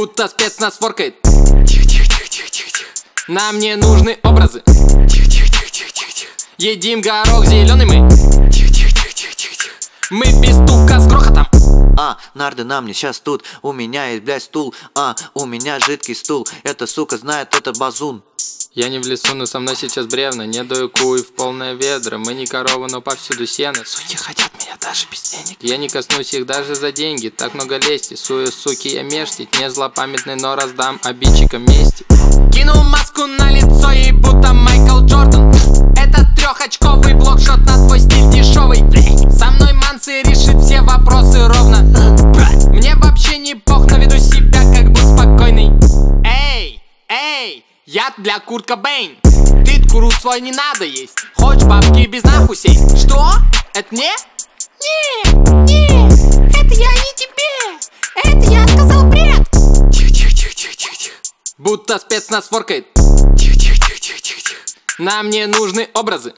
Будто спецназ форкает. Нам не нужны образы. Едим горох зеленый мы. Мы без стука с грохотом. Нарды на мне сейчас тут. У меня есть, блядь, стул. У меня жидкий стул. Эта сука знает, это базун. Я не в лесу, но со мной сейчас бревна. Не даю куй в полное ведро. Мы не коровы, но повсюду сено. Суки хотят меня даже без денег. Я не коснусь их даже за деньги. Так много лести, сую, суки, я мештить. Не злопамятный, но раздам обидчикам мести. Кинул маску на лицо, ей будто Майкл Джордан. Это трехочковый блокшот на твой стиль дешевый. Со мной Манси решит все вопросы ровно. Мне вообще не пох, но веду себя как бы спокойный. Эй, я для Курт Кобейн. Ты куру свой не надо есть. Хочешь бабки без нахуй сесть? Что? Это мне? Не, это я не тебе. Это я сказал бред. Тихо. Будто спецназ форкает. Нам не нужны образы.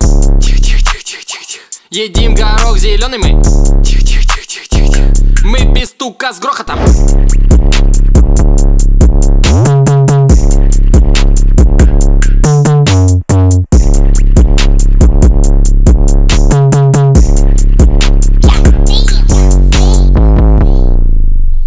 Едим горох зеленый мы. Мы без стука с грохотом.